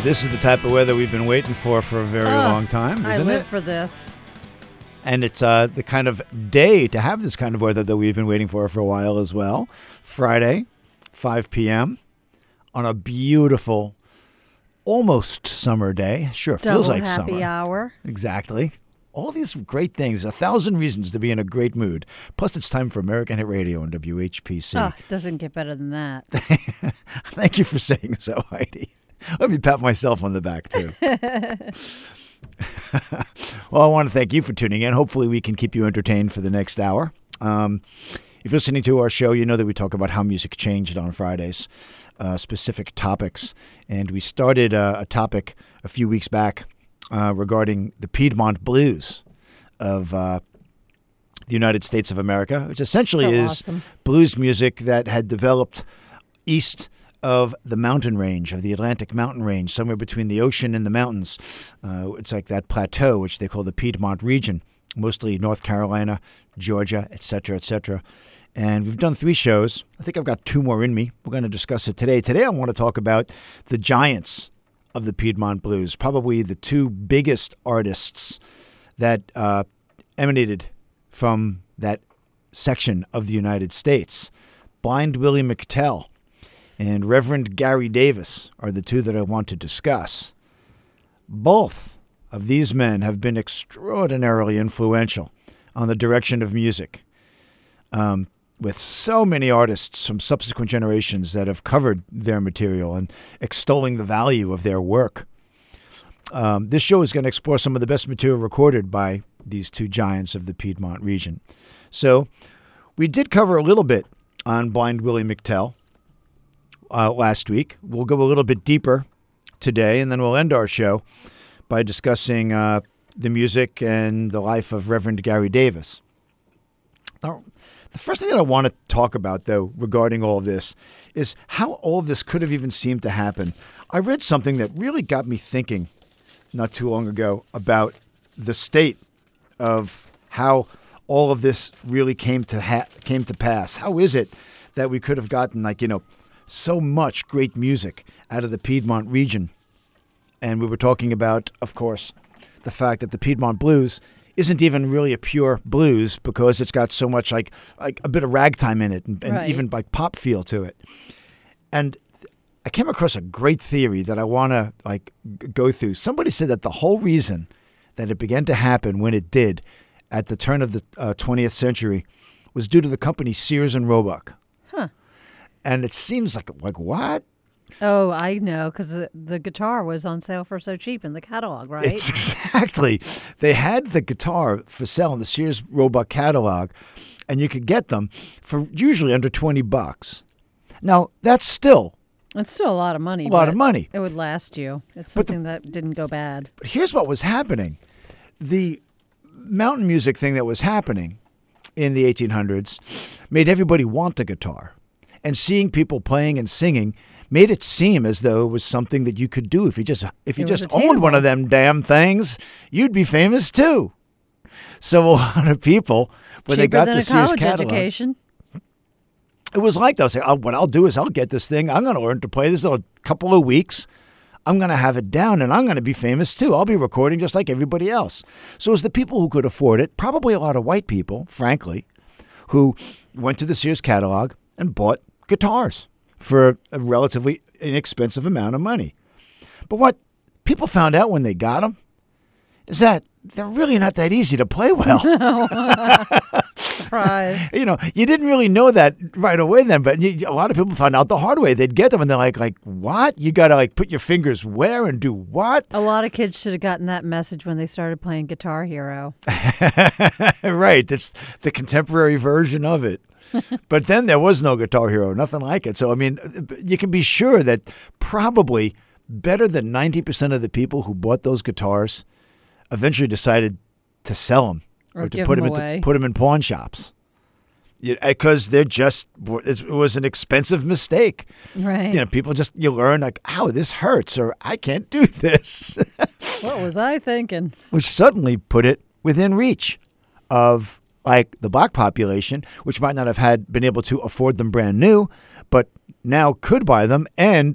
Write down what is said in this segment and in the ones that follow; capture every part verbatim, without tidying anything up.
This is the type of weather we've been waiting for for a very oh, long time, isn't I live it? for this. And it's uh, the kind of day to have this kind of weather that we've been waiting for for a while as well. Friday, five p.m. on a beautiful, almost summer day. Sure, Double feels like happy summer. hour. Exactly. All these great things, a thousand reasons to be in a great mood. Plus, it's time for American Hit Radio on W H P C. Oh, it doesn't get better than that. Thank you for saying so, Heidi. Let me pat myself on the back, too. Well, I want to thank you for tuning in. Hopefully, we can keep you entertained for the next hour. Um, if you're listening to our show, you know that we talk about how music changed on Fridays, uh, specific topics. And we started uh, a topic a few weeks back uh, regarding the Piedmont Blues of uh, the United States of America, which essentially So is awesome. blues music that had developed east of the mountain range, of the Atlantic mountain range, somewhere between the ocean and the mountains. Uh, it's like that plateau, which they call the Piedmont region, mostly North Carolina, Georgia, et cetera, et cetera. And we've done three shows. I think I've got two more in me. We're going to discuss it today. Today I want to talk about the giants of the Piedmont Blues, probably the two biggest artists that uh, emanated from that section of the United States. Blind Willie McTell and Reverend Gary Davis are the two that I want to discuss. Both of these men have been extraordinarily influential on the direction of music, um, with so many artists from subsequent generations that have covered their material and extolling the value of their work. Um, this show is going to explore some of the best material recorded by these two giants of the Piedmont region. So we did cover a little bit on Blind Willie McTell Uh, last week. We'll go a little bit deeper today, and then we'll end our show by discussing uh, the music and the life of Reverend Gary Davis. Now, the first thing that I want to talk about, though, regarding all of this is how all of this could have even seemed to happen. I read something that really got me thinking not too long ago about the state of how all of this really came to ha- came to pass. How is it that we could have gotten, like, you know, so much great music out of the Piedmont region? And we were talking about, of course, the fact that the Piedmont Blues isn't even really a pure blues because it's got so much like like a bit of ragtime in it and, and Right. even like pop feel to it. And I came across a great theory that I want to like g- go through. Somebody said that the whole reason that it began to happen when it did at the turn of the uh, twentieth century was due to the company Sears and Roebuck. Huh. And it seems like, like what? Oh, I know, because the, the guitar was on sale for so cheap in the catalog, right? It's exactly. They had the guitar for sale in the Sears Roebuck catalog, and you could get them for usually under twenty bucks. Now, that's still It's still a lot of money. a lot but of money. It would last you. It's But the- something that didn't go bad. But here's what was happening. The mountain music thing that was happening in the eighteen hundreds made everybody want a guitar. And seeing people playing and singing made it seem as though it was something that you could do. If you just if you It was just owned one attainable. of them damn things, you'd be famous too. So a lot of people, when they Cheaper got than the a Sears college catalog, education. it was like they'll say, oh, what I'll do is I'll get this thing. I'm going to learn to play this in a couple of weeks. I'm going to have it down, and I'm going to be famous too. I'll be recording just like everybody else. So it was the people who could afford it, probably a lot of white people, frankly, who went to the Sears catalog and bought guitars for a relatively inexpensive amount of money. But what people found out when they got them is that they're really not that easy to play well. Surprise. You know, you didn't really know that right away then, but you, a lot of people found out the hard way. They'd get them and they're like, like, what? You got to like put your fingers where and do what? A lot of kids should have gotten that message when they started playing Guitar Hero. Right. It's the contemporary version of it. But then there was no Guitar Hero, nothing like it. So, I mean, you can be sure that probably better than ninety percent of the people who bought those guitars eventually decided to sell them Or to give put them them, away. into, put them in pawn shops. Because they're just, it was an expensive mistake. Right. You know, people just, you learn like, ow, this hurts, or I can't do this. What was I thinking? Which suddenly put it within reach of like the black population, which might not have had been able to afford them brand new, but now could buy them and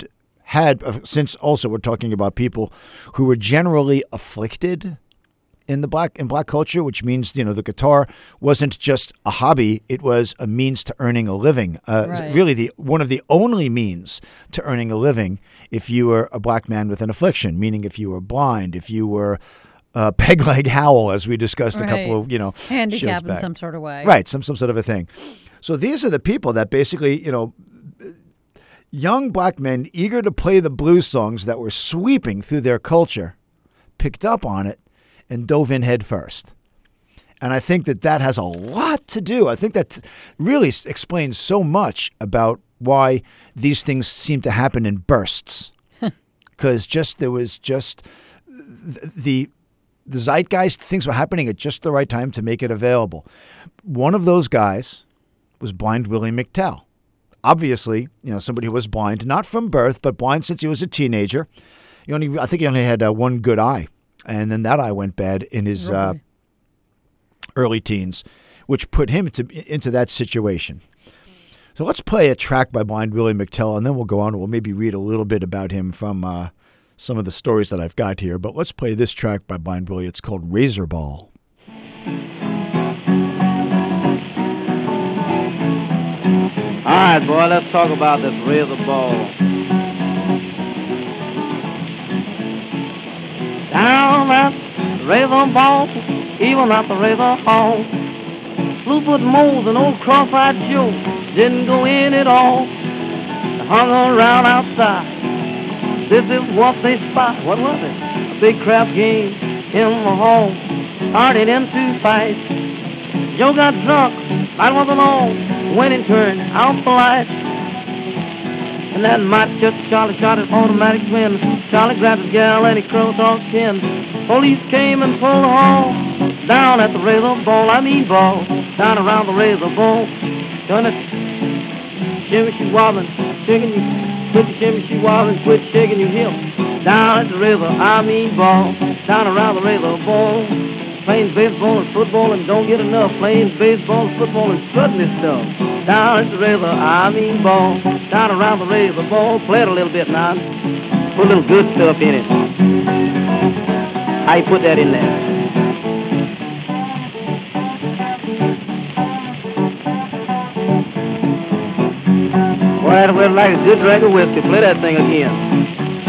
had, uh, since also we're talking about people who were generally afflicted in the black in black culture, which means, you know, the guitar wasn't just a hobby; it was a means to earning a living. Uh, Right. Really, the one of the only means to earning a living if you were a black man with an affliction, meaning if you were blind, if you were uh, peg leg Howell, as we discussed a couple Right. of you know shows Handicapped in back. some sort of way. Right, some some sort of a thing. So these are the people that basically, you know, young black men eager to play the blues songs that were sweeping through their culture, picked up on it and dove in head first. And I think that that has a lot to do. I think that really s- explains so much about why these things seem to happen in bursts. Because just there was just th- the the zeitgeist, things were happening at just the right time to make it available. One of those guys was Blind Willie McTell. Obviously, you know, somebody who was blind, not from birth, but blind since he was a teenager. He only, I think he only had uh, one good eye, and then that eye went bad in his uh, Really? early teens, which put him into, into that situation. So let's play a track by Blind Willie McTell, and then we'll go on and we'll maybe read a little bit about him from uh, some of the stories that I've got here. But let's play this track by Blind Willie. It's called Razor Ball. All right, boy, let's talk about this razor ball. Down at the razor ball, even at the razor hall, Bluefoot Mose and old Cross-Eyed Joe didn't go in at all. They hung around outside. This is what they spot. What was it? A big crap game in the hall. Started into fight. Joe got drunk. I wasn't on. Went and turned out the light. And that macho Charlie shot his automatic twin. Charlie grabbed his gal and he curled dog chin. Police came and pulled the haul. Down at the razor ball, I mean ball. Down around the razor ball. Turn it. Shimmy, she wobbling. Shaking you. Quit your shimmy, she wobbling. Quit shaking your hip. Down at the razor, I mean ball. Down around the razor ball. Playing baseball and football and don't get enough. Playing baseball and football and strutting this stuff. Down at the razor, I mean ball. Down around the razor ball. Play it a little bit now. Put a little good stuff in it. How you put that in there? Boy, that was like a good drink of whiskey. Play that thing again.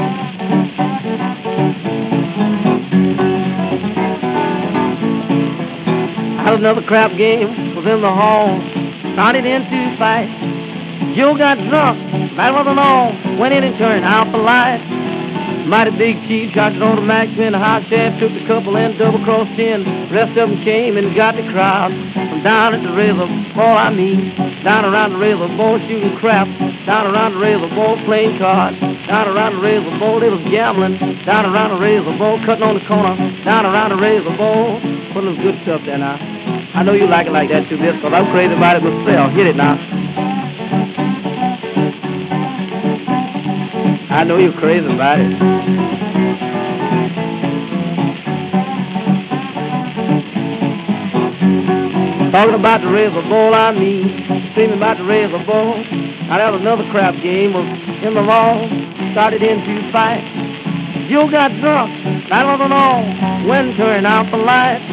Another crap game was in the hall. Started into fight. Joe got drunk. That wasn't all. Went in and turned out the light. Mighty big chief got an automatic twin. The high shaft took the couple and double crossed in. Rest of them came and got the crowd. From down at the razor ball, I mean. Down around the razor ball shooting crap. Down around the razor ball playing cards. Down around the razor ball they was gambling. Down around the razor ball cutting on the corner. Down around the razor ball. Put a little good stuff there now. I know you like it like that too, this, because I'm crazy about it myself. Hit it now. I know you're crazy about it. Talking about the razor ball, I mean. Screaming about the razor ball. Now that was another crap game. Was in the mall. Started into fight. Joe got drunk. That wasn't all. When turned out the light.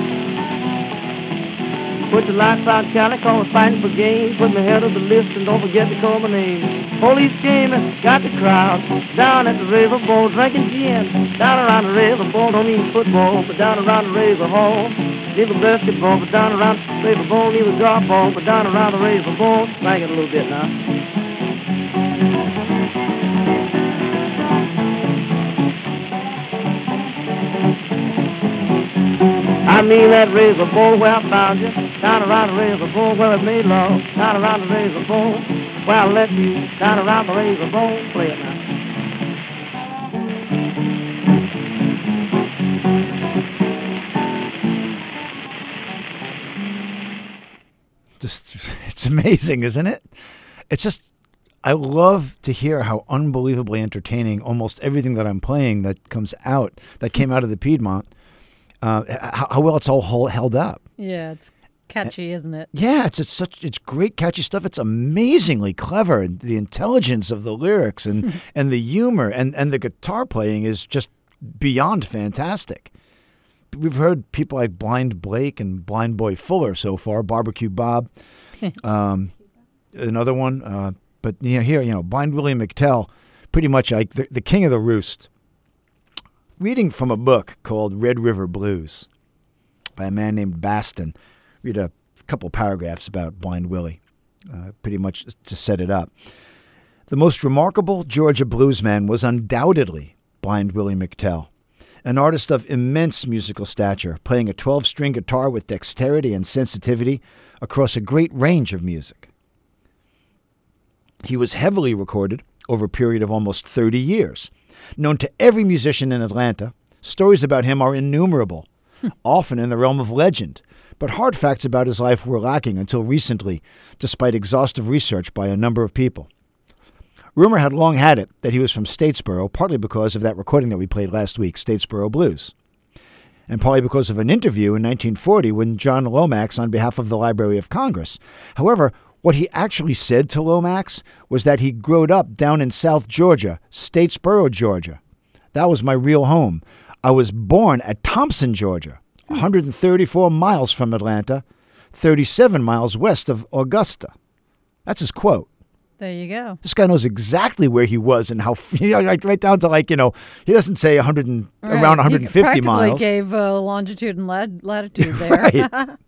Put the lights out, Charlie, call us fighting for games. Put my head on the list and don't forget to call my name. Police came and got the crowd. Down at the razor ball, drinking gin. Down around the razor ball, don't mean football, but down around the razor hall. Neither basketball, but down around the razor ball. Neither golf ball, but down around the razor ball. Sing it a little bit now. I mean that razor ball where I found you. Down around the razor ball where it made love. Down around the razor ball where I left you. Down around the razor ball. Play it now. Just, it's amazing, isn't it? It's just, I love to hear how unbelievably entertaining almost everything that I'm playing that comes out, that came out of the Piedmont, uh, how, how well it's all held up. Yeah, it's Catchy, isn't it? Yeah, it's, it's such it's great catchy stuff. It's amazingly clever, and the intelligence of the lyrics and and the humor and, and the guitar playing is just beyond fantastic. We've heard people like Blind Blake and Blind Boy Fuller so far, Barbecue Bob, um, another one. Uh, but you know, here, you know, Blind Willie McTell, pretty much like the, the king of the roost. Reading from a book called Red River Blues by a man named Baston. Read a couple paragraphs about Blind Willie, uh, pretty much to set it up. The most remarkable Georgia bluesman was undoubtedly Blind Willie McTell, an artist of immense musical stature, playing a twelve-string guitar with dexterity and sensitivity across a great range of music. He was heavily recorded over a period of almost thirty years. Known to every musician in Atlanta, stories about him are innumerable, often in the realm of legend, but hard facts about his life were lacking until recently, despite exhaustive research by a number of people. Rumor had long had it that he was from Statesboro, partly because of that recording that we played last week, Statesboro Blues, and partly because of an interview in nineteen forty when John Lomax on behalf of the Library of Congress. However, what he actually said to Lomax was that he growed up down in South Georgia, Statesboro, Georgia. That was my real home. I was born at Thompson, Georgia, one hundred thirty-four miles from Atlanta, thirty-seven miles west of Augusta. That's his quote. There you go. This guy knows exactly where he was and how, you know, like right down to like, you know, he doesn't say one hundred and, Right. around one hundred fifty you practically miles. gave uh, longitude and lat- latitude there. Right.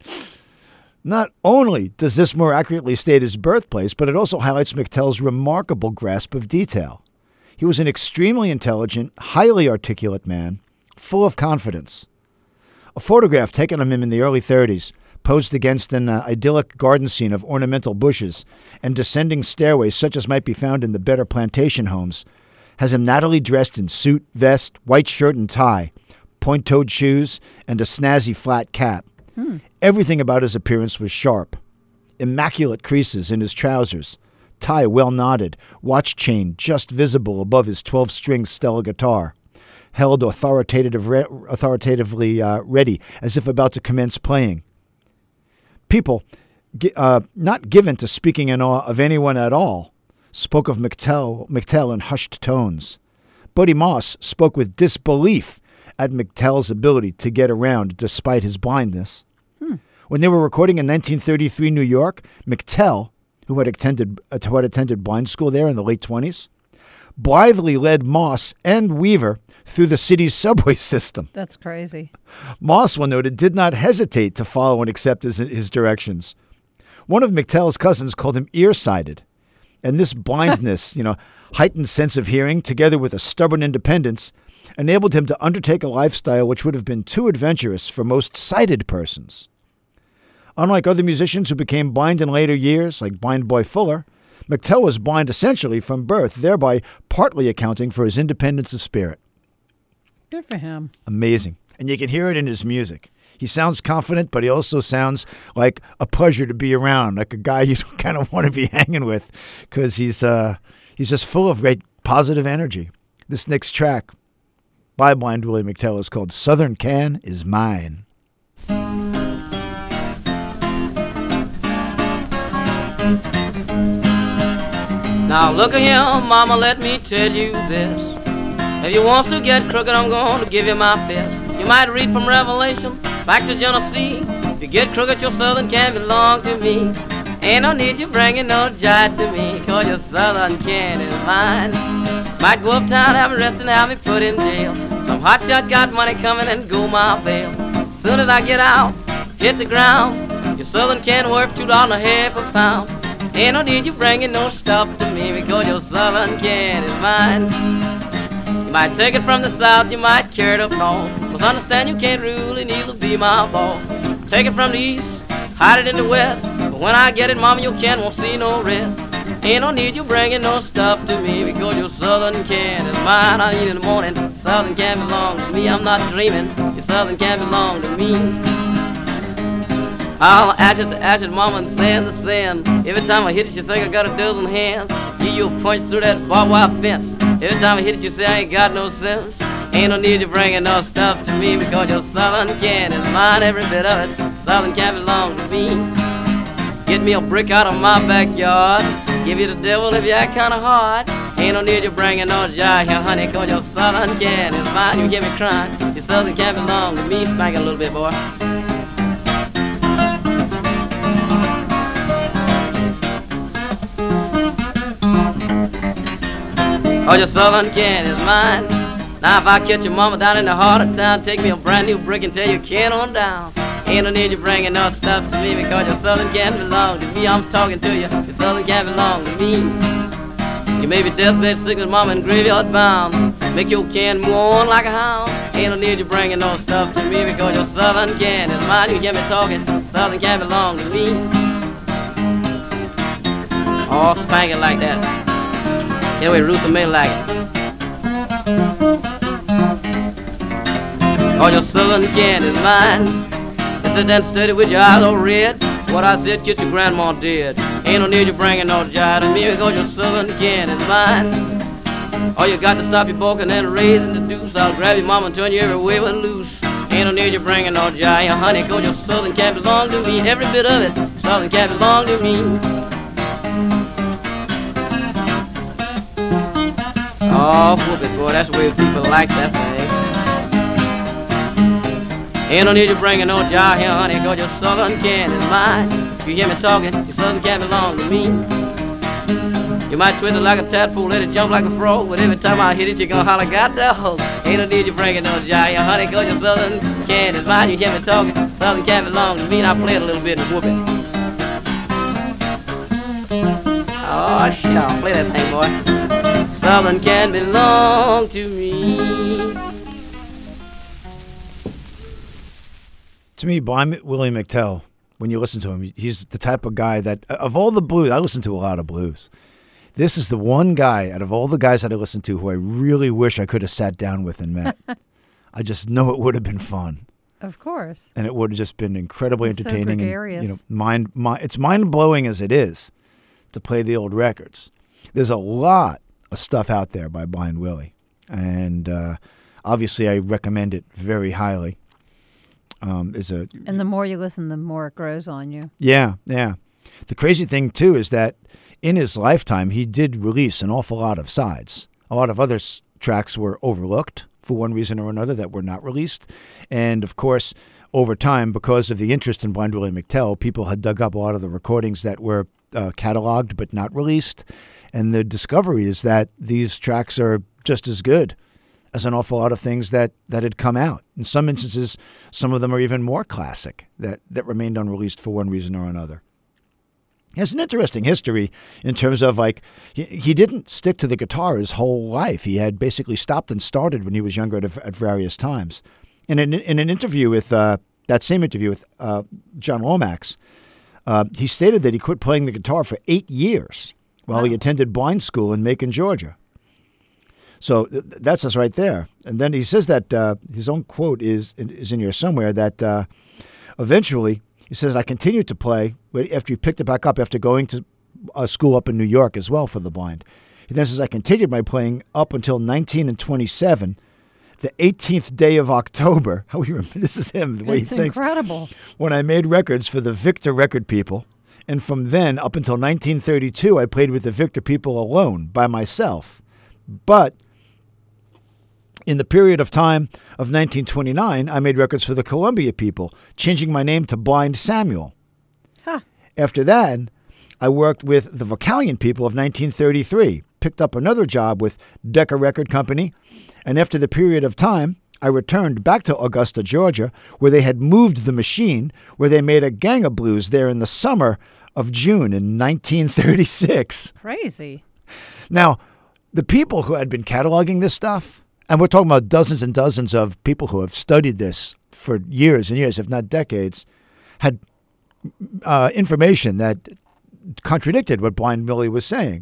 Not only does this more accurately state his birthplace, but it also highlights McTell's remarkable grasp of detail. He was an extremely intelligent, highly articulate man, full of confidence. A photograph taken of him in the early thirties, posed against an uh, idyllic garden scene of ornamental bushes and descending stairways such as might be found in the better plantation homes, has him nattily dressed in suit, vest, white shirt and tie, point-toed shoes, and a snazzy flat cap. Hmm. Everything about his appearance was sharp. Immaculate creases in his trousers, tie well knotted, watch chain just visible above his twelve-string Stella guitar, held authoritative re- authoritatively uh, ready as if about to commence playing. People, uh, not given to speaking in awe of anyone at all, spoke of McTell, McTell in hushed tones. Buddy Moss spoke with disbelief at McTell's ability to get around despite his blindness. Hmm. When they were recording in nineteen thirty-three New York, McTell, who had attended, uh, who had attended blind school there in the late twenties, blithely led Moss and Weaver through the city's subway system. That's crazy. Moss, one noted, did not hesitate to follow and accept his, his directions. One of McTell's cousins called him ear-sighted, and this blindness, you know, heightened sense of hearing, together with a stubborn independence, enabled him to undertake a lifestyle which would have been too adventurous for most sighted persons. Unlike other musicians who became blind in later years, like Blind Boy Fuller, McTell was blind essentially from birth, thereby partly accounting for his independence of spirit. Good for him. Amazing. And you can hear it in his music. He sounds confident, but he also sounds like a pleasure to be around, like a guy you kind of want to be hanging with, because he's uh, he's just full of great positive energy. This next track by Blind Willie McTell is called Southern Can Is Mine. Now look at here, mama, let me tell you this. If you want to get crooked, I'm going to give you my fist. You might read from Revelation back to Genesee. If you get crooked, your southern can belong to me. Ain't no need you bringing no jive to me, cause your southern can is mine. Might go uptown, have me arrested, have me put in jail. Some hotshot got money coming and go my bail. Soon as I get out, hit the ground, your southern can worth two dollars and a half a pound. Ain't no need you bringing no stuff to me, because your southern can is mine. You might take it from the south, you might carry it up north, but understand you can't rule and neither be my boss. Take it from the east, hide it in the west, but when I get it, mama, your can won't see no rest. Ain't no need you bringing no stuff to me, because your southern can is mine. I eat in the morning, southern can belong to me. I'm not dreaming, your southern can belong to me. I'll ashes to ashes, mama, and sand to sand. Every time I hit it, you think I got a dozen hands. Give you a punch through that barbed wire fence. Every time I hit it, you say I ain't got no sense. Ain't no need to bringing no stuff to me, because your southern can is mine, every bit of it. Southern can't belong to me. Get me a brick out of my backyard. Give you the devil if you act kinda hard. Ain't no need you bringing no jive here, honey, cause your Southern can is mine. You get me crying. Your Southern can't belong to me. Spank it a little bit, boy. Oh, your Southern can is mine. Now if I catch your mama down in the heart of town, take me a brand new brick and tell you can on down. Ain't no need you bringing no stuff to me because your Southern can't belong to me. I'm talking to you. Your Southern can't belong to me. You may be deathbed sick as mama and graveyard bound. Make your can mourn like a hound. Ain't no need you bringing no stuff to me because your Southern can is mine. You get me talking. Southern can't belong to me. Oh, spank it like that. Yeah, we Ruth the May like it. Oh, your Southern can is mine. You sit there and steady with your eyes all red. What I said, get your grandma dead. Ain't no need you bringing no jive to me because your Southern can is mine. Oh, you got to stop your balking and raising the deuce. I'll grab your mama and turn you every way but loose. Ain't no need you bringing no jive, honey, cause your Southern can't belong to me. Every bit of it, Southern can't belong to me. Oh, whoop it, boy, that's the way people like that thing. Ain't no need you bringing no jive here, honey, cause your Southern can is mine. If you hear me talking, your Southern can't belong to me. You might twist it like a tadpole, let it jump like a frog, but every time I hit it, you're gonna holler, got that hoe. Ain't no need you bringing no jive here, honey, cause your Southern can is mine. You hear me talking, Southern can't belong to me. Now play it a little bit and whoop it. Oh, shit, I'll play that thing, boy. Southern can belong to me. To me, Blind Willie McTell, when you listen to him, he's the type of guy that, of all the blues, I listen to a lot of blues. This is the one guy out of all the guys that I listen to who I really wish I could have sat down with and met. I just know it would have been fun. Of course. And it would have just been incredibly It's so entertaining. gregarious. And, you know, mind, mind, it's mind-blowing as it is to play the old records. There's a lot of stuff out there by Blind Willie. And uh, obviously I recommend it very highly. Um, is a And the more you listen, the more it grows on you. Yeah, yeah. The crazy thing, too, is that in his lifetime, he did release an awful lot of sides. A lot of other s- tracks were overlooked for one reason or another that were not released. And, of course, over time, because of the interest in Blind Willie McTell, people had dug up a lot of the recordings that were uh, cataloged but not released. And the discovery is that these tracks are just as good as an awful lot of things that, that had come out. In some instances, some of them are even more classic that, that remained unreleased for one reason or another. He has an interesting history in terms of, like, he, he didn't stick to the guitar his whole life. He had basically stopped and started when he was younger at, at various times. In an, in an interview with, uh, that same interview with uh, John Lomax, uh, he stated that he quit playing the guitar for eight years while Wow. he attended blind school in Macon, Georgia. So th- that's us right there. And then he says that uh, his own quote is is in here somewhere that uh, eventually, he says, I continued to play after he picked it back up after going to a school up in New York as well for the blind. He then says, I continued my playing up until nineteen and twenty-seven, the eighteenth day of October. How he remember, this is him, the way It's he thinks. incredible. When I made records for the Victor record people. And from then up until nineteen thirty-two, I played with the Victor people alone, by myself. But in the period of time of nineteen twenty-nine, I made records for the Columbia people, changing my name to Blind Samuel. Huh. After that, I worked with the Vocalion people of nineteen thirty-three, picked up another job with Decca Record Company, and after the period of time, I returned back to Augusta, Georgia, where they had moved the machine, where they made a gang of blues there in the summer of June in nineteen thirty-six. Crazy. Now, the people who had been cataloging this stuff, and we're talking about dozens and dozens of people who have studied this for years and years, if not decades, had uh, information that contradicted what Blind Willie was saying.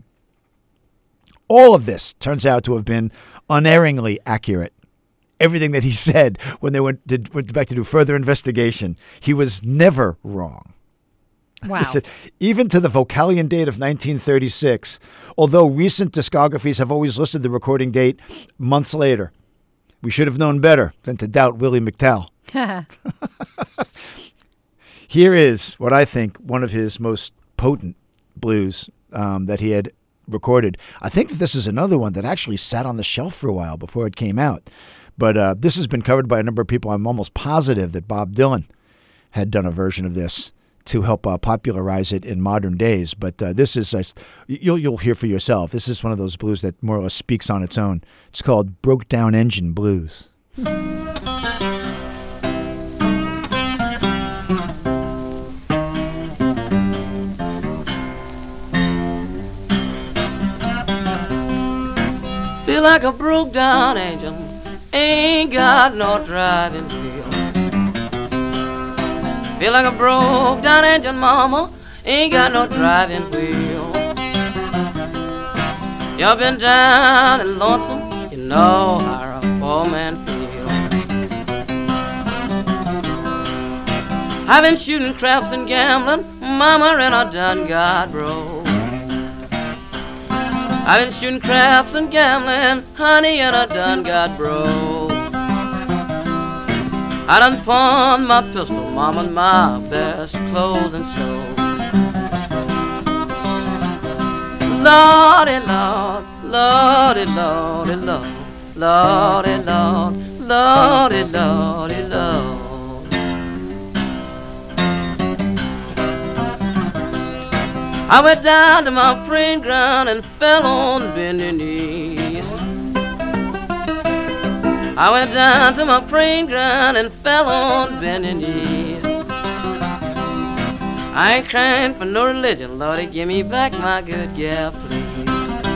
All of this turns out to have been unerringly accurate. Everything that he said when they went, did, went back to do further investigation, he was never wrong. Wow. He said, even to the Vocalion date of nineteen thirty-six, although recent discographies have always listed the recording date months later, we should have known better than to doubt Willie McTell. Here is what I think one of his most potent blues um, that he had recorded. I think that this is another one that actually sat on the shelf for a while before it came out. But uh, this has been covered by a number of people. I'm almost positive that Bob Dylan had done a version of this to help uh, popularize it in modern days. But uh, this is, uh, you'll, you'll hear for yourself, this is one of those blues that more or less speaks on its own. It's called Broke Down Engine Blues. Feel like a broke down engine, ain't got no driving wheel. Feel like a broke down engine, mama, ain't got no driving wheel. You've been down and lonesome, you know how a poor man feel. I've been shooting craps and gambling, mama, and I done got broke. I've been shooting craps and gambling, honey, and I done got broke. I done pawned my pistol, mama, and my best clothes and so. Lordy, Lord, Lordy, Lordy, Lord, Lordy, Lord, Lordy, Lordy, Lord. I went down to my praying ground and fell on bending knees. I went down to my praying ground and fell on bending knees. I ain't crying for no religion, Lordy, give me back my good gal, please.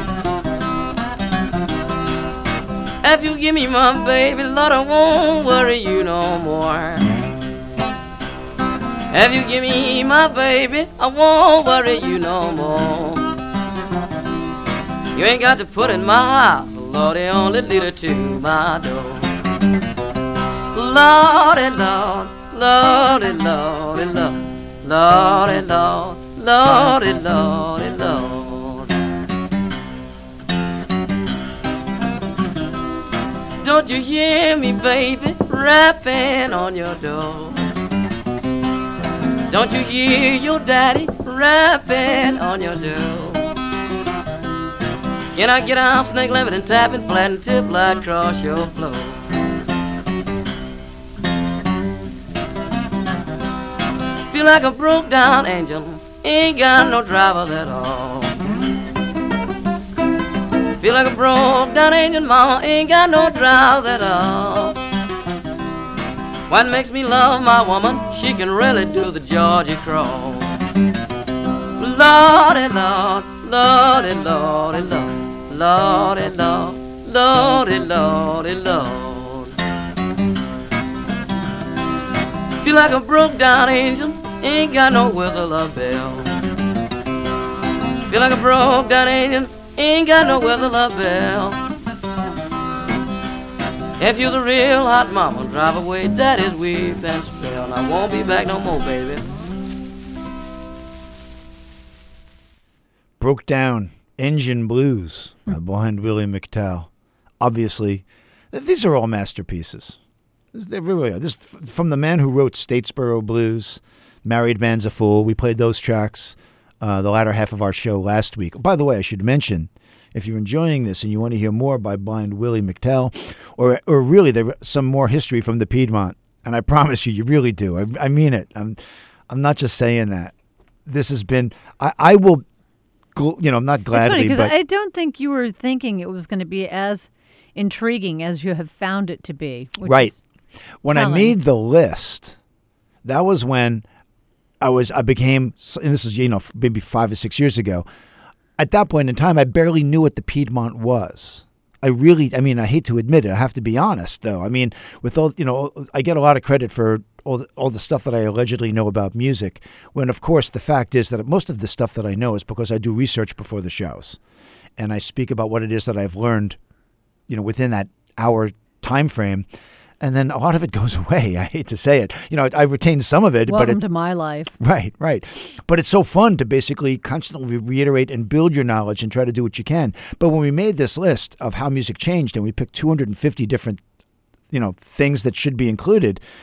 If you give me my baby, Lord, I won't worry you no more. If you give me my baby, I won't worry you no more. You ain't got to put in my house, Lordy, only lead her to my door. Lordy, Lord, Lordy, Lordy, Lord, Lordy, Lord, Lordy, Lordy, Lord. Don't you hear me, baby, rapping on your door? Don't you hear your daddy rapping on your door? Can I get out, snake lemon and tap it flat and tip light across your floor? Feel like a broke down engine, ain't got no driver at all. Feel like a broke down engine, mama, ain't got no driver at all. What makes me love my woman? She can really do the Georgia crawl. Lordy, Lord, Lordy, Lordy, Lord, Lordy, Lord, Lordy, Lordy, Lord. Feel like a broke down angel, ain't got no whistle or bell. Feel like a broke down angel, ain't got no whistle or bell. If you're the real hot mama, drive away daddy's weep and spell. And I won't be back no more, baby. Broke Down Engine Blues by Blind Willie McTell. Obviously, these are all masterpieces. They really are. This from the man who wrote Statesboro Blues, Married Man's a Fool. We played those tracks uh, the latter half of our show last week. By the way, I should mention, if you're enjoying this and you want to hear more by Blind Willie McTell, or or really there some more history from the Piedmont, and I promise you, you really do. I, I mean it. I'm I'm not just saying that. This has been. I, I will. You know, I'm not gladly. It's funny because but I don't think you were thinking it was going to be as intriguing as you have found it to be. Which right. Is when telling. I made the list, that was when I was. I became. And this is you know maybe five or six years ago. At that point in time, I barely knew what the Piedmont was. I really, I mean, I hate to admit it. I have to be honest, though. I mean, with all, you know, I get a lot of credit for all the, all the stuff that I allegedly know about music, when, of course, the fact is that most of the stuff that I know is because I do research before the shows. And I speak about what it is that I've learned, you know, within that hour time frame. And then a lot of it goes away. I hate to say it. You know, I retained some of it. Welcome but it, to my life. Right, right. But it's so fun to basically constantly reiterate and build your knowledge and try to do what you can. But when we made this list of how music changed and we picked two hundred fifty different, you know, things that should be included,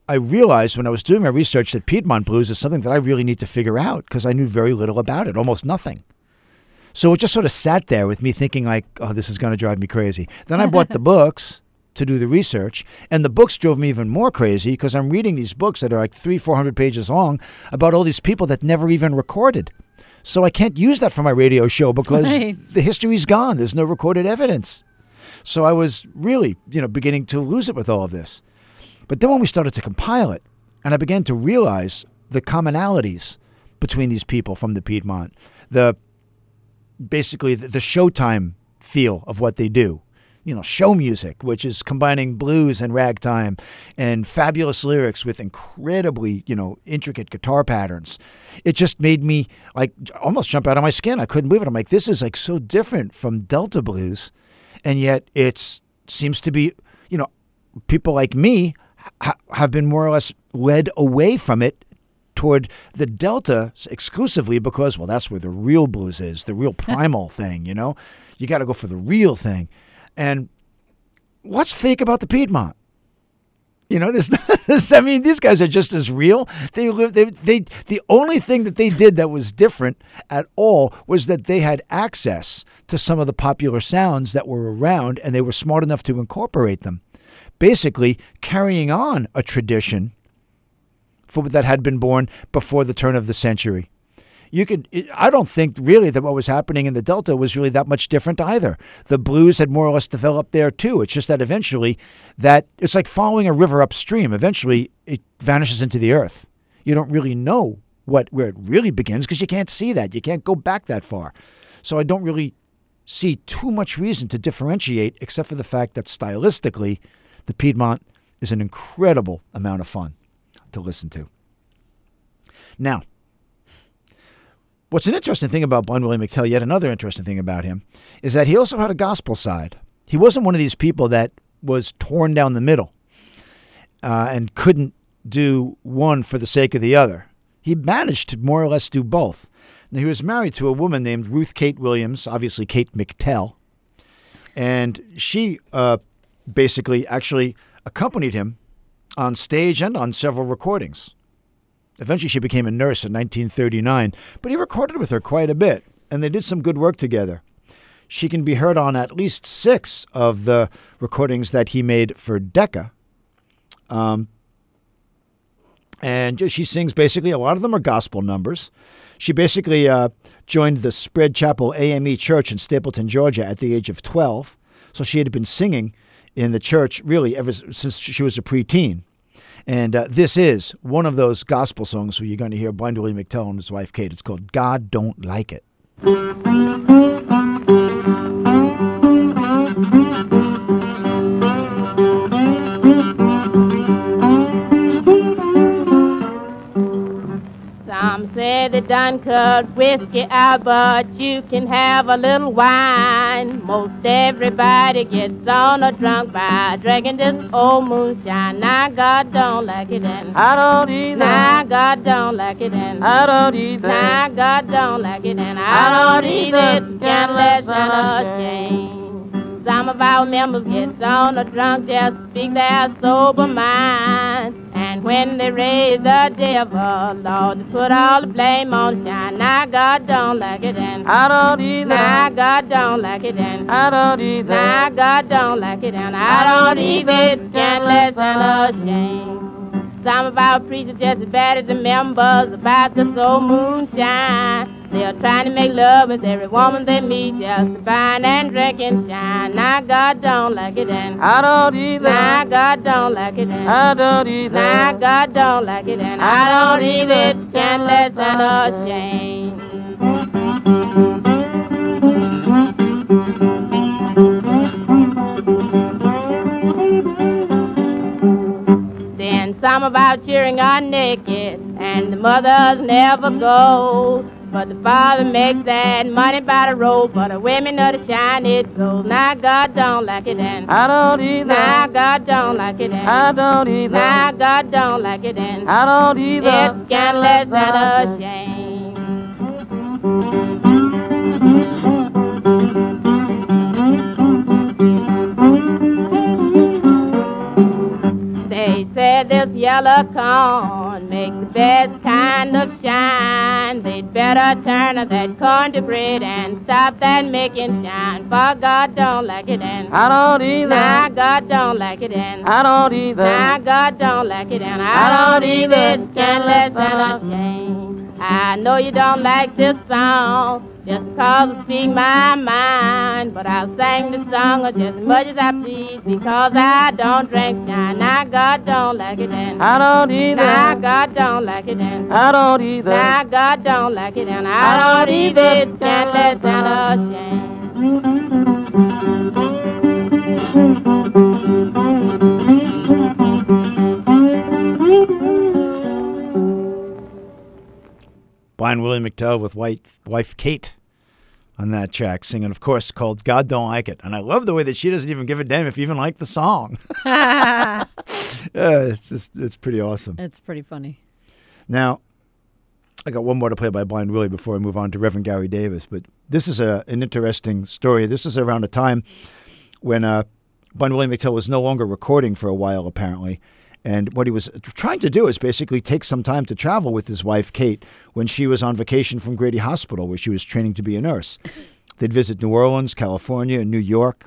I realized when I was doing my research that Piedmont blues is something that I really need to figure out because I knew very little about it, almost nothing. So it just sort of sat there with me thinking like, oh, this is going to drive me crazy. Then I bought the books to do the research, and the books drove me even more crazy because I'm reading these books that are like three, four hundred pages long about all these people that never even recorded. So I can't use that for my radio show because Right. the history's gone. There's no recorded evidence. So I was really, you know, beginning to lose it with all of this. But then when we started to compile it, and I began to realize the commonalities between these people from the Piedmont, the basically the, the Showtime feel of what they do. You know, show music, which is combining blues and ragtime and fabulous lyrics with incredibly, you know, intricate guitar patterns. It just made me like almost jump out of my skin. I couldn't believe it. I'm like, this is like so different from Delta blues. And yet it seems to be, you know, people like me ha- have been more or less led away from it toward the Delta exclusively because, well, that's where the real blues is, the real primal thing, you know? You got to go for the real thing. And what's fake about the Piedmont? You know, this, this I mean, these guys are just as real. They live, they, they, the only thing that they did that was different at all was that they had access to some of the popular sounds that were around, and they were smart enough to incorporate them, basically carrying on a tradition for that had been born before the turn of the century. You could, I don't think really that what was happening in the Delta was really that much different either. The blues had more or less developed there too. It's just that eventually that it's like following a river upstream. Eventually it vanishes into the earth. You don't really know what where it really begins because you can't see that. You can't go back that far. So I don't really see too much reason to differentiate except for the fact that stylistically the Piedmont is an incredible amount of fun to listen to. Now, what's an interesting thing about Blind Willie McTell, yet another interesting thing about him, is that he also had a gospel side. He wasn't one of these people that was torn down the middle uh, and couldn't do one for the sake of the other. He managed to more or less do both. Now, he was married to a woman named Ruth Kate Williams, obviously Kate McTell, and she uh, basically actually accompanied him on stage and on several recordings. Eventually, she became a nurse in nineteen thirty-nine, but he recorded with her quite a bit, and they did some good work together. She can be heard on at least six of the recordings that he made for Decca. Um, and she sings basically, a lot of them are gospel numbers. She basically uh, joined the Spread Chapel A M E Church in Stapleton, Georgia at the age of twelve. So she had been singing in the church really ever since she was a preteen. And uh, this is one of those gospel songs where you're going to hear Blind Willie McTell and his wife Kate. It's called God Don't Like It. Some say they done cut whiskey out, but you can have a little wine. Most everybody gets on or drunk by drinking this old moonshine. Now God don't like it, and I don't either. now God don't like it, and I don't either. now God don't like it, and I don't either. It's scandalous and a shame. Some of our members get on or drunk just to speak their sober mind. And when they raise the devil, Lord, they put all the blame on shine. Now God don't like it, and I don't either. now God don't like it, and I don't either. now God don't like it, and I don't either. It's scandalous and a shame. Some of our preachers just as bad as the members about the soul moonshine. They're trying to make love with every woman they meet just to find and drink and shine. Now God don't like it, and I don't either. now God don't like it, and I don't either. now God don't like it, and I don't either. It's scandalous and a shame. Then some about cheering are naked, and the mothers never go. But the father makes that money by the road, for the women of the shine it goes. Now God don't like it, and I don't either. now God don't like it, and I don't either. now God don't like it, and I don't either. it's scandalous and a shame. They said this year corn, make the best kind of shine. They'd better turn that corn to bread and stop that making shine. For God don't like it and I don't either. Nah, God don't like it and I don't either. Nah, God don't like it and I don't either. It's scandalous and a shame. I know you don't like this song just because I speak my mind, but I'll sing the song just as much as I please because I don't drink shine. Now God don't like it and I don't either. Now God don't like it and I don't either. Now God don't like it and I don't either. It's scandalous and a shame. Blind Willie McTell with white, wife Kate on that track, singing, of course, called God Don't Like It. And I love the way that she doesn't even give a damn if you even like the song. uh, it's just, it's pretty awesome. It's pretty funny. Now, I got one more to play by Blind Willie before I move on to Reverend Gary Davis. But this is a, an interesting story. This is around a time when uh, Blind Willie McTell was no longer recording for a while, apparently. And what he was trying to do is basically take some time to travel with his wife, Kate, when she was on vacation from Grady Hospital, where she was training to be a nurse. They'd visit New Orleans, California, and New York.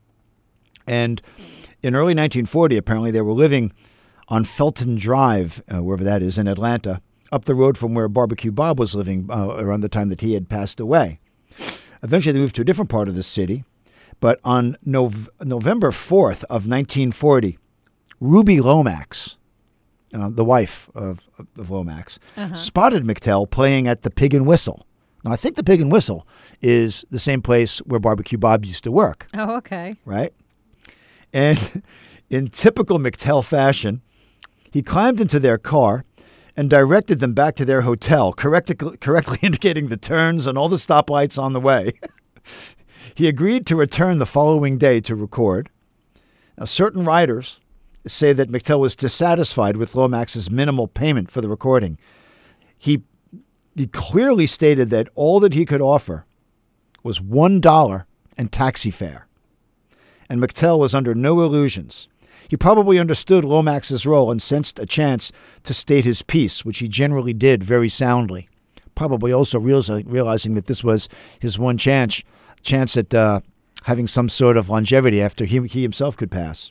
And in early nineteen forty, apparently, they were living on Felton Drive, uh, wherever that is, in Atlanta, up the road from where Barbecue Bob was living uh, around the time that he had passed away. Eventually, they moved to a different part of the city. But on Nov- November fourth of nineteen forty, Ruby Lomax, uh, the wife of, of Lomax, uh-huh. spotted McTell playing at the Pig and Whistle. Now, I think the Pig and Whistle is the same place where Barbecue Bob used to work. Oh, okay. Right? And in typical McTell fashion, he climbed into their car and directed them back to their hotel, correct- correctly indicating the turns and all the stoplights on the way. He agreed to return the following day to record. Now, certain writers say that McTell was dissatisfied with Lomax's minimal payment for the recording. He he clearly stated that all that he could offer was one dollar and taxi fare. And McTell was under no illusions. He probably understood Lomax's role and sensed a chance to state his piece, which he generally did very soundly. Probably also realizing that this was his one chance, chance at uh, having some sort of longevity after he, he himself could pass.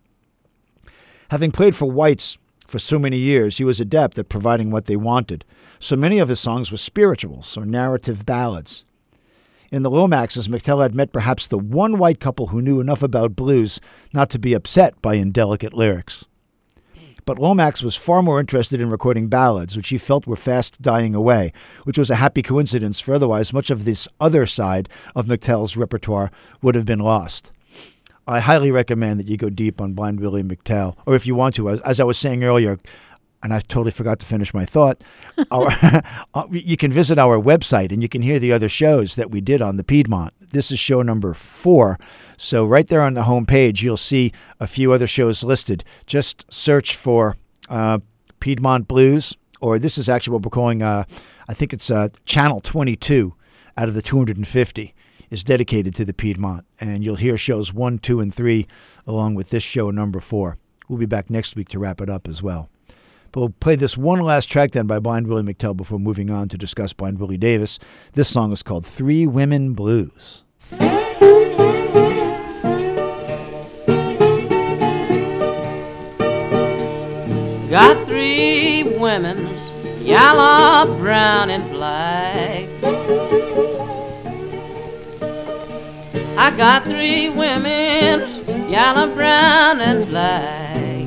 Having played for whites for so many years, he was adept at providing what they wanted. So many of his songs were spirituals or narrative ballads. In the Lomaxes, McTell had met perhaps the one white couple who knew enough about blues not to be upset by indelicate lyrics. But Lomax was far more interested in recording ballads, which he felt were fast dying away, which was a happy coincidence, for otherwise much of this other side of McTell's repertoire would have been lost. I highly recommend that you go deep on Blind Willie McTell, or if you want to, as, as I was saying earlier, and I totally forgot to finish my thought, our, you can visit our website and you can hear the other shows that we did on the Piedmont. This is show number four. So right there on the home page, you'll see a few other shows listed. Just search for uh, Piedmont Blues, or this is actually what we're calling, uh, I think it's uh, Channel twenty-two out of the two hundred fifty. Is dedicated to the Piedmont, and you'll hear shows one, two, and three, along with this show number four. We'll be back next week to wrap it up as well. But we'll play this one last track then by Blind Willie McTell before moving on to discuss Blind Willie Davis. This song is called Three Women Blues. Got three women, yellow, brown, and black. I got three women, yellow, brown, and black.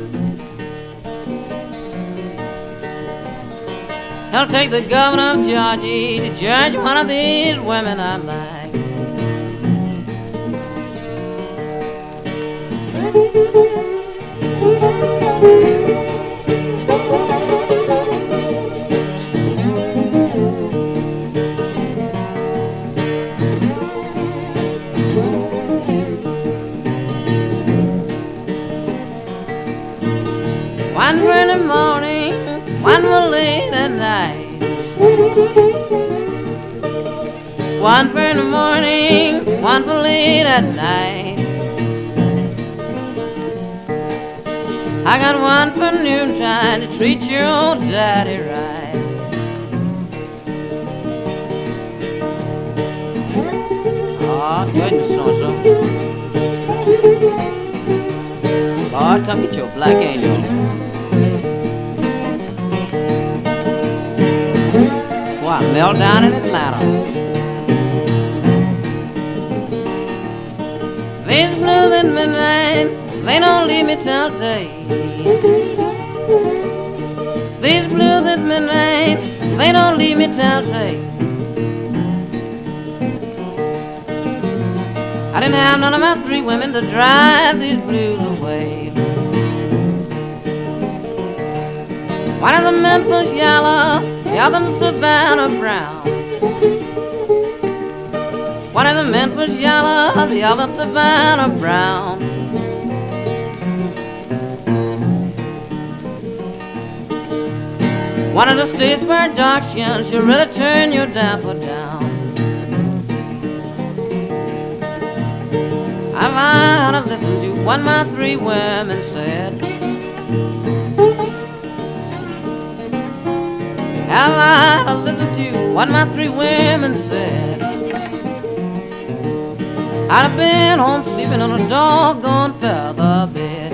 I'll take the governor of Georgia to judge one of these women I like. One for in the morning, one for late at night. One for in the morning, one for late at night. I got one for noontime to treat your old daddy right. Oh, goodness, so-so. Lord, come get your black angel. Boy, I melt down in Atlanta. These blues in midnight, they don't leave me till day. These blues at midnight, they don't leave me till day. I didn't have none of my three women to drive these blues away. One of them Memphis yellow, the other Savannah brown. One of them Memphis yellow, the other Savannah brown. One of the states where dark skin should really turn your damper down. I've had to listen to what my three women said. Have I to listen to what my three women said? I'd have been home sleeping on a doggone feather bed.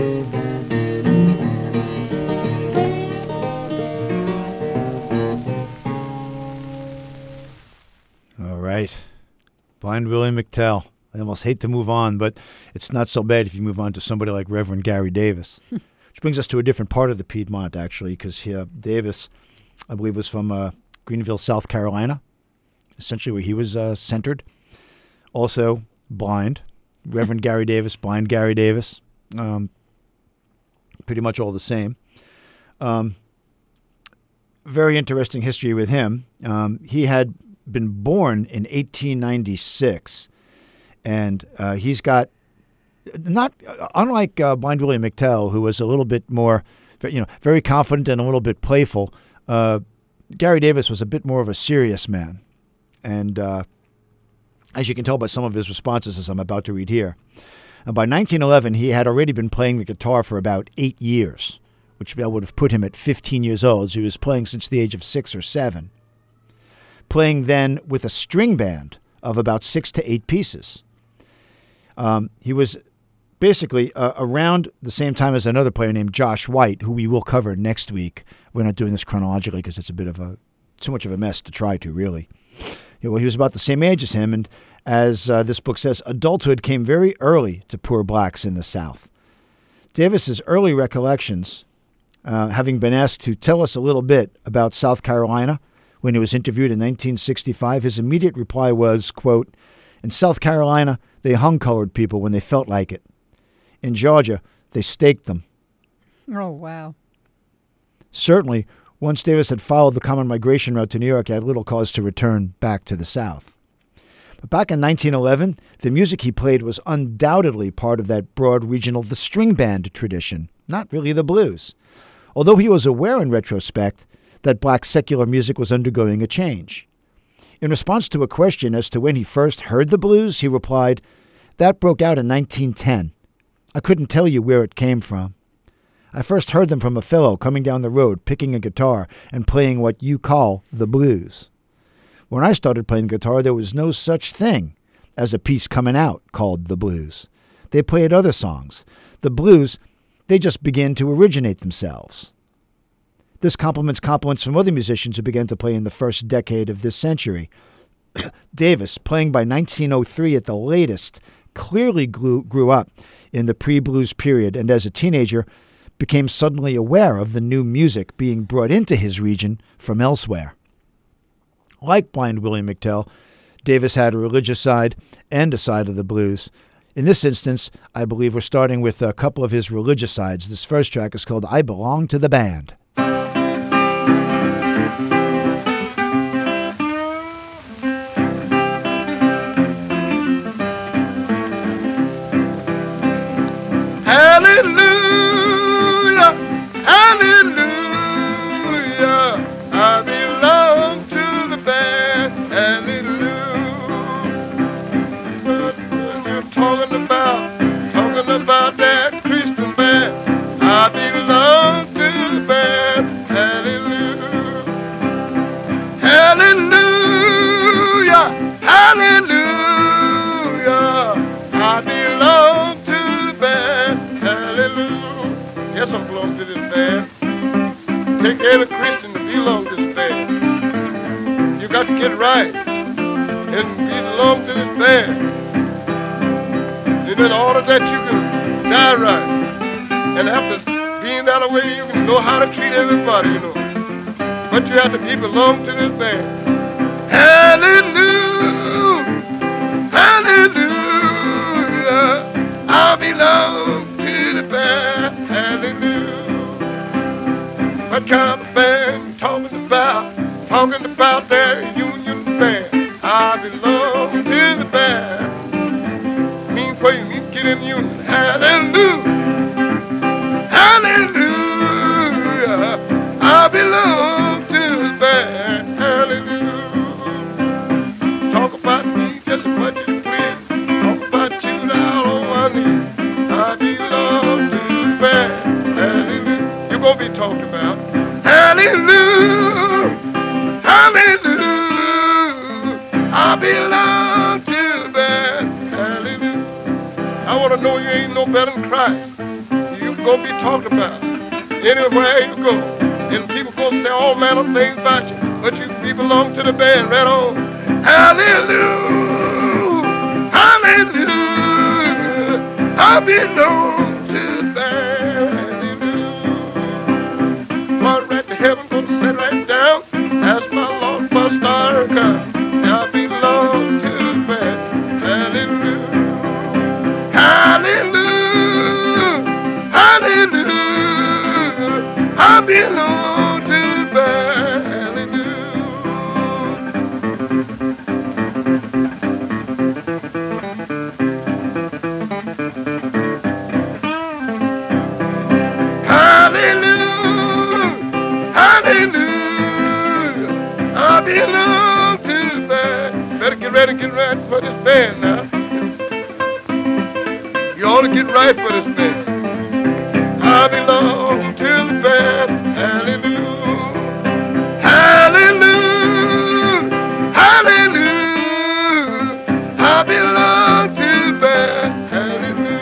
All right. Blind Willie McTell. I almost hate to move on, but it's not so bad if you move on to somebody like Reverend Gary Davis. Which brings us to a different part of the Piedmont, actually, because uh, Davis, I believe, was from uh, Greenville, South Carolina, essentially where he was uh, centered. Also blind. Reverend Gary Davis, blind Gary Davis. Um, pretty much all the same. Um, very interesting history with him. Um, he had been born in eighteen ninety-six. And uh, he's got, not unlike uh, Blind Willie McTell, who was a little bit more, you know, very confident and a little bit playful, uh, Gary Davis was a bit more of a serious man. And uh, as you can tell by some of his responses, as I'm about to read here, and by nineteen eleven, he had already been playing the guitar for about eight years, which would have put him at fifteen years old. So he was playing since the age of six or seven, playing then with a string band of about six to eight pieces. Um, he was basically uh, around the same time as another player named Josh White, who we will cover next week. We're not doing this chronologically because it's a bit of a too much of a mess to try to, really. You know, he was about the same age as him, and as uh, this book says, adulthood came very early to poor blacks in the South. Davis's early recollections, uh, having been asked to tell us a little bit about South Carolina when he was interviewed in nineteen sixty-five, his immediate reply was, quote, "In South Carolina, they hung colored people when they felt like it. In Georgia, they staked them." Oh, wow. Certainly, once Davis had followed the common migration route to New York, he had little cause to return back to the South. But back in nineteen eleven, the music he played was undoubtedly part of that broad regional, the string band tradition, not really the blues. Although he was aware in retrospect that black secular music was undergoing a change. In response to a question as to when he first heard the blues, he replied, "That broke out in nineteen ten. I couldn't tell you where it came from. I first heard them from a fellow coming down the road, picking a guitar and playing what you call the blues. When I started playing guitar, there was no such thing as a piece coming out called the blues. They played other songs. The blues, they just began to originate themselves." This complements compliments from other musicians who began to play in the first decade of this century. Davis, playing by nineteen oh three at the latest, clearly grew, grew up in the pre-blues period, and as a teenager, became suddenly aware of the new music being brought into his region from elsewhere. Like Blind Willie McTell, Davis had a religious side and a side of the blues. In this instance, I believe we're starting with a couple of his religious sides. This first track is called "I Belong to the Band." Hallelujah, hallelujah, I belong to the band, hallelujah. But when you're talking about, talking about that Christian band, I belong get right and we belong to this band. And in order that you can die right, and after being that way, you can know how to treat everybody, you know. But you have to be belong to this band. Hallelujah, hallelujah, I belong to the band. Hallelujah. What kind of band you talking about? Talking about their union band. I belong to the band. Mean for you, mean to get in the union. Hallelujah, hallelujah, I belong to the band. Hallelujah. Talk about me just as much as you please. Talk about you down on my knees. I belong to the band. Hallelujah. You're gonna be talked about. Hallelujah, hallelujah, I belong to the band. Hallelujah. I want to know you ain't no better than Christ. You're going to be talked about anywhere you go. And people going to say all manner of things about you. But you, you belong to the band right on. Hallelujah, hallelujah, I belong to the band. Lord, right to heaven, gonna sit right down. Ask my Lord for a star come. I belong to the band. Hallelujah, hallelujah, hallelujah, I belong to the band. Hallelujah, I belong to the band. Better get ready, get ready for this band now. You ought to get right for this band. I belong to the band. Hallelujah, hallelujah, hallelujah, I belong to the band. Hallelujah.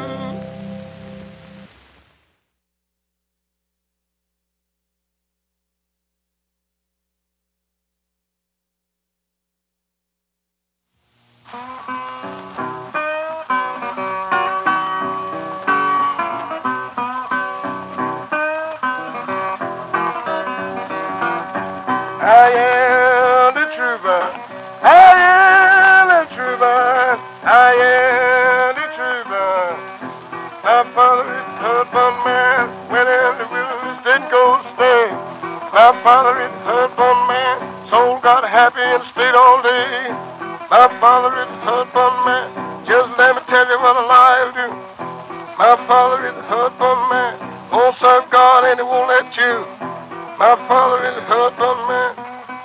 I am the trooper. I am the trooper. I am the trooper. My father is husband man. Went in the wilderness, didn't go stay. My father is husband man. Soul got happy and stayed all day. My father is husband man. Just let me tell you what a lie do. My father is husband man. Won't serve God and he won't let you. My father is husband man.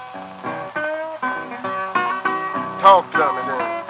Talk to me then.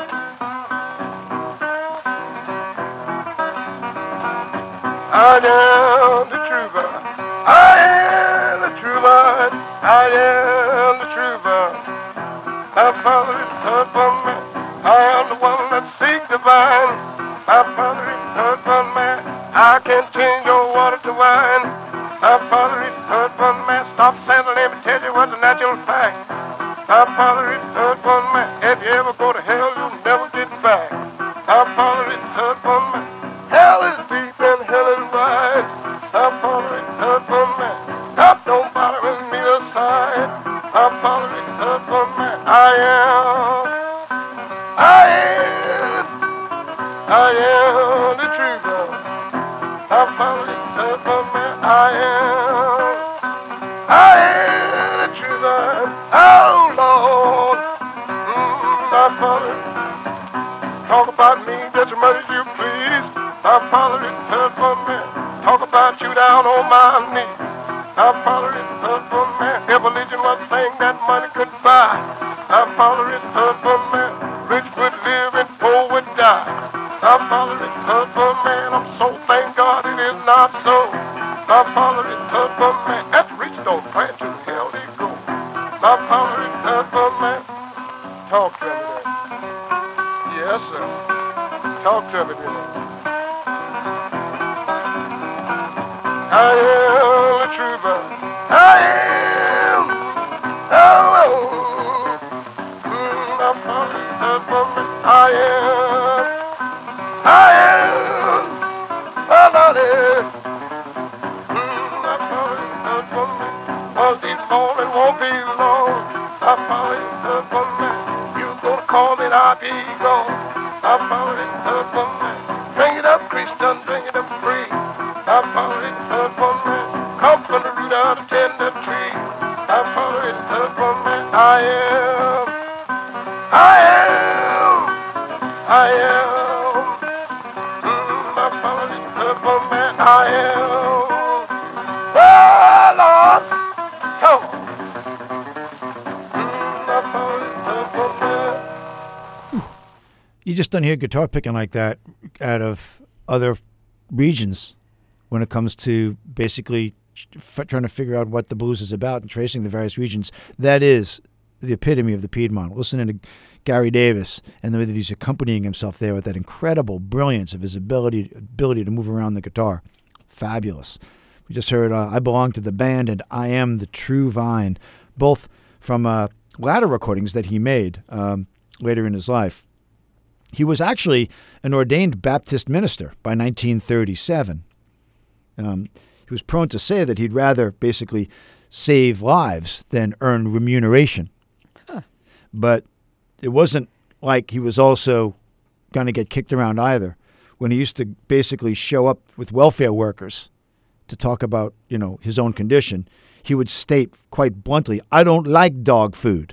I am the trooper. I am the trooper. I am the trooper. My father is husband man. I am the one that seeks divine. My father is husband man. I can change your water to wine. My father is husband man. Stop saying, let me tell you what's a natural fact. My father is husband man. If you ever go to hell, you'll never get back. My father is husband man. Hell is deep and hell is wide. My father is husband man. Stop, don't bother with me aside. My father is husband man. I am, I am, I am the trooper. My father is husband man. I am, I am the trooper. Oh Lord, mm, my father, talk about me just as much as you please. My father is husband man. Talk about you down on my knees. My father is husband man. If religion was a thing that money could buy. My father is husband man. Rich would live and poor would die. My father is husband man. I'm so thank God it is not so. My father is husband man. That's rich don't pray to hell they go. My father is husband man. Talk to me then. Yes, sir. Talk to me then. I am a trooper. I am. Oh, I am. I am. Oh, Lordy. Mm, I found it tough for me. Cause this morning won't be long. I found it tough for me. You gonna call me and I'll be gone. I found it tough for me. Bring it up, Christian, bring it up free. I found it tough for me. Come from the root of the tender tree. I found it tough for me. I am. I am. I am. Mm, I found it tough for me. I am. Oh, Lord. Come on. Mm, I found it tough for me. You just don't hear guitar picking like that out of other regions when it comes to basically f- trying to figure out what the blues is about and tracing the various regions. That is the epitome of the Piedmont. Listening to Gary Davis and the way that he's accompanying himself there with that incredible brilliance of his ability ability to move around the guitar. Fabulous. We just heard uh, I Belong to the Band and I Am the True Vine, both from uh, latter recordings that he made um, later in his life. He was actually an ordained Baptist minister by nineteen thirty-seven. Um, he was prone to say that he'd rather basically save lives than earn remuneration. Huh. But it wasn't like he was also going to get kicked around either. When he used to basically show up with welfare workers to talk about, you know, his own condition, he would state quite bluntly, I don't like dog food.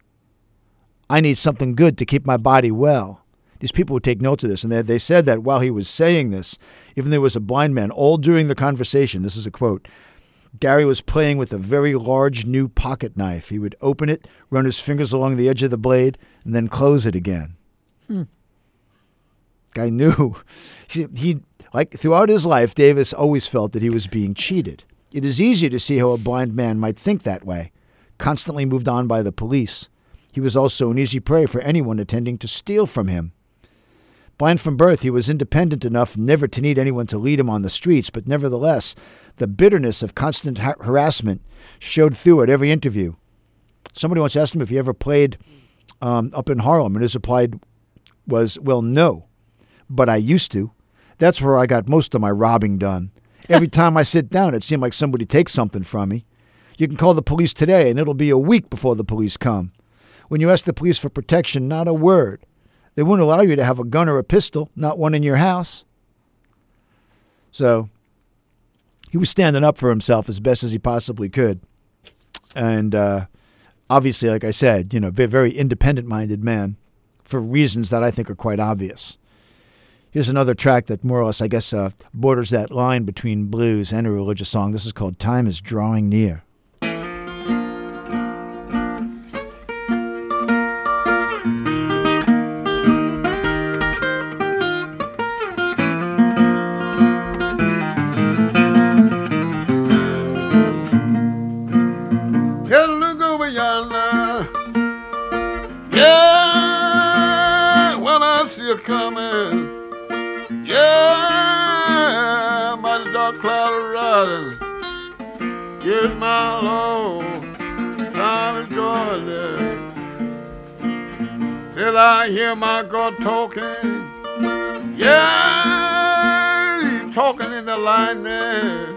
I need something good to keep my body well. These people would take notes of this, and they, they said that while he was saying this, even though he was a blind man, all during the conversation, this is a quote, Gary was playing with a very large new pocket knife. He would open it, run his fingers along the edge of the blade, and then close it again. Hmm. Guy knew. He, he, like throughout his life, Davis always felt that he was being cheated. It is easy to see how a blind man might think that way, constantly moved on by the police. He was also an easy prey for anyone attempting to steal from him. Blind from birth, he was independent enough never to need anyone to lead him on the streets, but nevertheless, the bitterness of constant ha- harassment showed through at every interview. Somebody once asked him if he ever played um, up in Harlem, and his reply was, well, no, but I used to. That's where I got most of my robbing done. Every time I sit down, it seemed like somebody takes something from me. You can call the police today, and it'll be a week before the police come. When you ask the police for protection, not a word. They wouldn't allow you to have a gun or a pistol, not one in your house. So he was standing up for himself as best as he possibly could. And uh, obviously, like I said, you know, very, very independent-minded man for reasons that I think are quite obvious. Here's another track that more or less, I guess, uh, borders that line between blues and a religious song. This is called Time is Drawing Near. Yeah, when I see it coming, yeah, mighty dark cloud of riding, yes, my Lord, time is drawing near. Till I hear my God talking, yeah, he's talking in the lightning,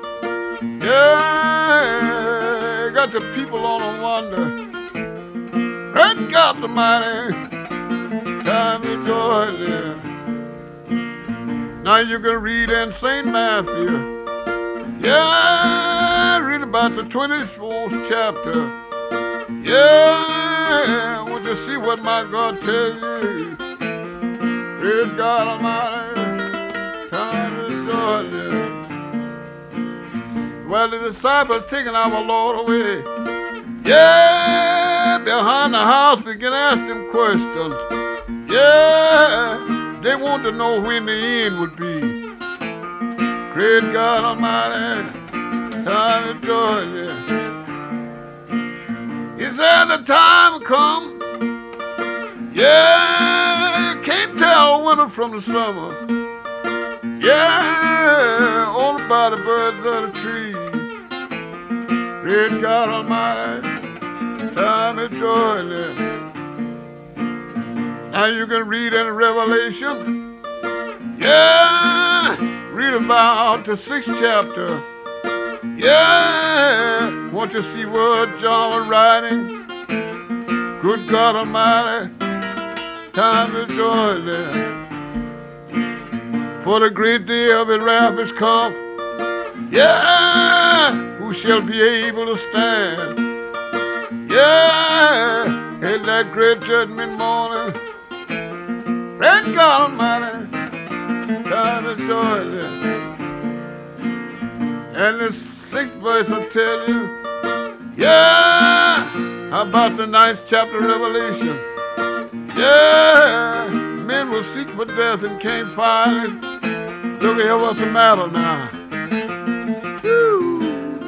yeah, got the people on a wonder. Great God Almighty, time is drawing near. Now you can read in Saint Matthew, yeah, read about the twenty-fourth chapter. Yeah, want to see what my God tells you. Great God Almighty, time is drawing near. Well, the disciples taking our Lord away, yeah, behind the house begin to ask them questions. Yeah, they want to know when the end would be. Great God Almighty, time is drawing near. He said the time come. Yeah, you can't tell winter from the summer. Yeah, only by the birds of the trees. Great God Almighty, time is drawing near. Now you can read in Revelation. Yeah, read about the sixth chapter. Yeah, want to see what John was writing? Good God Almighty, time is joy there. For the great day of his wrath is come. Yeah, who shall be able to stand? Yeah, in that great judgment morning. Great God Almighty, time is joy there. And the sixth verse will tell you, yeah, about the ninth chapter of Revelation. Yeah, men will seek for death and can't find it. Look here, what's the matter now? Whew.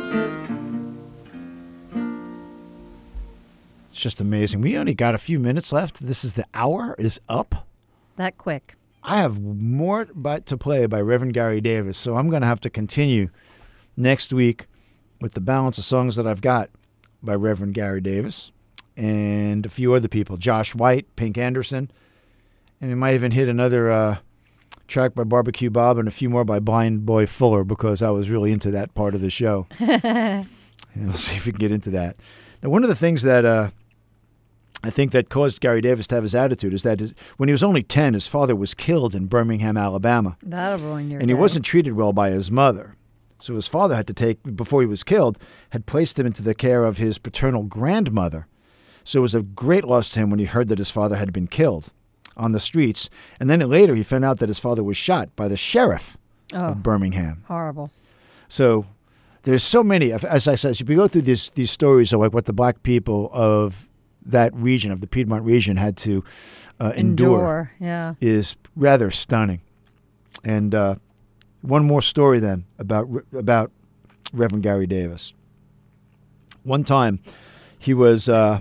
It's just amazing. We only got a few minutes left. This is the hour is up. That quick. I have more by, to play by Reverend Gary Davis, so I'm going to have to continue next week with the balance of songs that I've got by Reverend Gary Davis and a few other people, Josh White, Pink Anderson, and we might even hit another uh, track by Barbecue Bob and a few more by Blind Boy Fuller because I was really into that part of the show. And we'll see if we can get into that. Now, one of the things that uh, I think that caused Gary Davis to have his attitude is that his, when he was only ten, his father was killed in Birmingham, Alabama. That'll ruin your And he day. wasn't treated well by his mother. So his father had to take, before he was killed, had placed him into the care of his paternal grandmother. So it was a great loss to him when he heard that his father had been killed on the streets. And then later he found out that his father was shot by the sheriff Oh, of Birmingham. horrible. So there's so many, as I said, if you go through these these stories of like what the black people of that region, of the Piedmont region, had to uh, endure, Endure, yeah. is rather stunning. And uh, one more story then about about Reverend Gary Davis. One time he was, uh,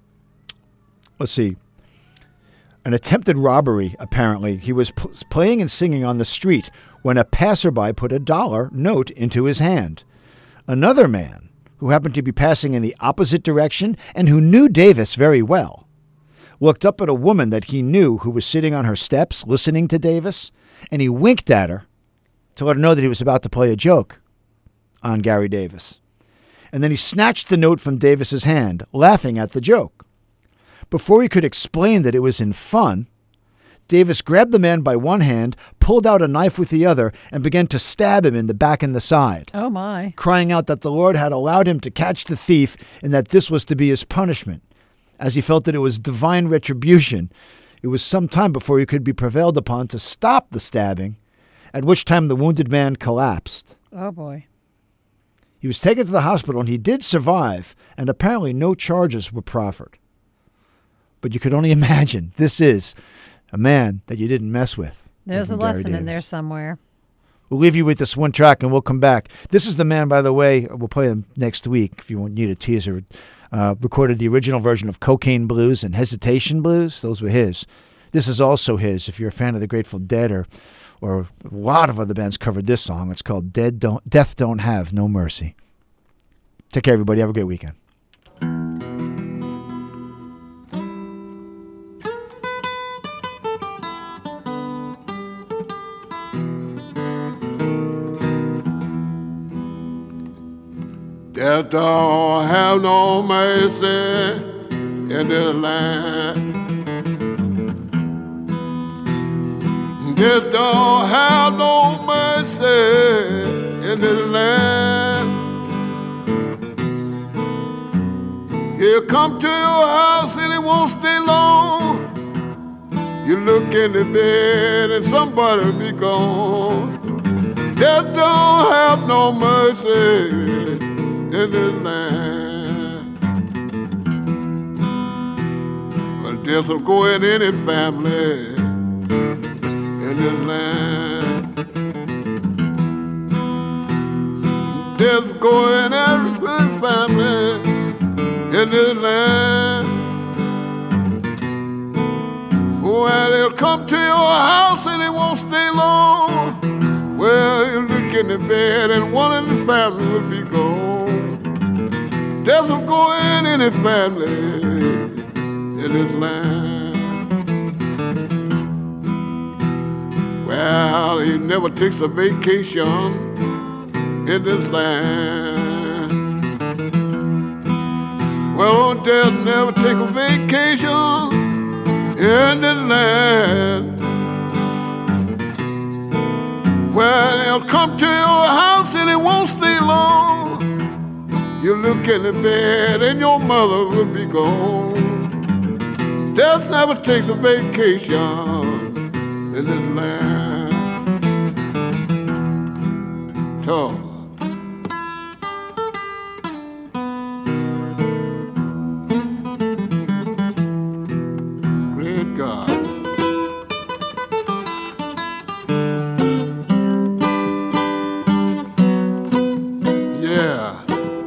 let's see, an attempted robbery, apparently. He was p- playing and singing on the street when a passerby put a dollar note into his hand. Another man, who happened to be passing in the opposite direction and who knew Davis very well, looked up at a woman that he knew who was sitting on her steps listening to Davis, and he winked at her to let her know that he was about to play a joke on Gary Davis. And then he snatched the note from Davis's hand, laughing at the joke. Before he could explain that it was in fun, Davis grabbed the man by one hand, pulled out a knife with the other, and began to stab him in the back and the side, Oh, my. crying out that the Lord had allowed him to catch the thief and that this was to be his punishment. As he felt that it was divine retribution, it was some time before he could be prevailed upon to stop the stabbing, at which time the wounded man collapsed. Oh, boy. He was taken to the hospital, and he did survive, and apparently no charges were proffered. But you could only imagine, this is a man that you didn't mess with. There's a Reverend Gary lesson in there Davis. somewhere. We'll leave you with this one track, and we'll come back. This is the man, by the way, we'll play him next week if you want- need a teaser. Uh, recorded the original version of Cocaine Blues and Hesitation Blues. Those were his. This is also his. If you're a fan of the Grateful Dead or or a lot of other bands covered this song, it's called Dead Don't Death Don't Have No Mercy. Take care, everybody. Have a great weekend. Death don't have no mercy in this land. Death don't have no mercy in this land. He'll come to your house and he won't stay long. You look in the bed and somebody be gone. Death don't have no mercy in this land. Well, death will go in any family in this land. Death will go in every family in this land. Well, he'll come to your house and he won't stay long. Well, you look in the bed and one in the family will be gone. Death will go in any family in this land. Well, he never takes a vacation in this land. Well, old Death never take a vacation in this land. Well, he'll come to your house and he won't stay long. You look in the bed and your mother will be gone. Death never takes a vacation in this land. Talk. Great God. Yeah.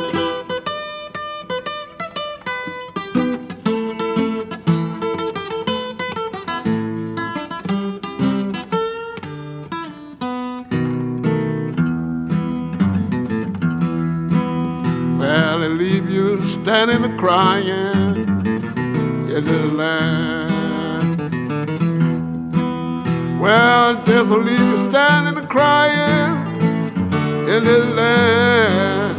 Well, they leave you standing and crying in the land. Well, death will leave you standing and crying in the land.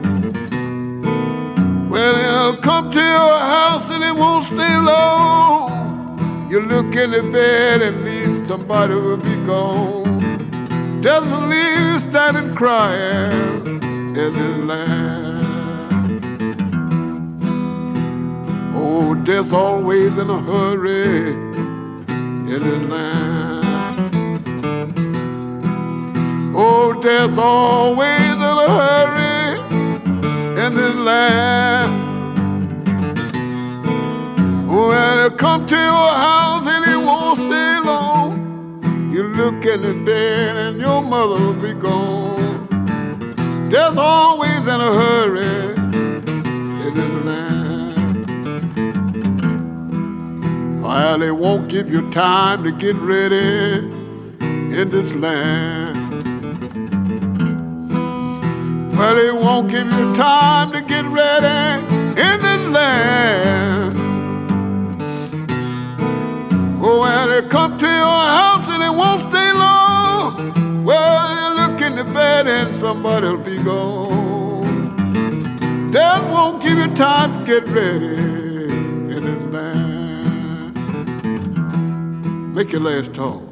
Well, he'll come to your house and it won't stay long. You look in the bed and leave, somebody will be gone. Death will leave you standing crying in the land. Oh, death's always in a hurry in the land. Oh, death's always in a hurry in this land. Well, he'll come to your house and he won't stay long. You look in the bed and your mother will be gone. Death's always in a hurry in this land. Well, they won't give you time to get ready in this land. Well, they won't give you time to get ready in this land. Oh, well, they come to your house and it won't stay long. Well, you look in the bed and somebody'll be gone. Death won't give you time to get ready in this land. Make your last talk.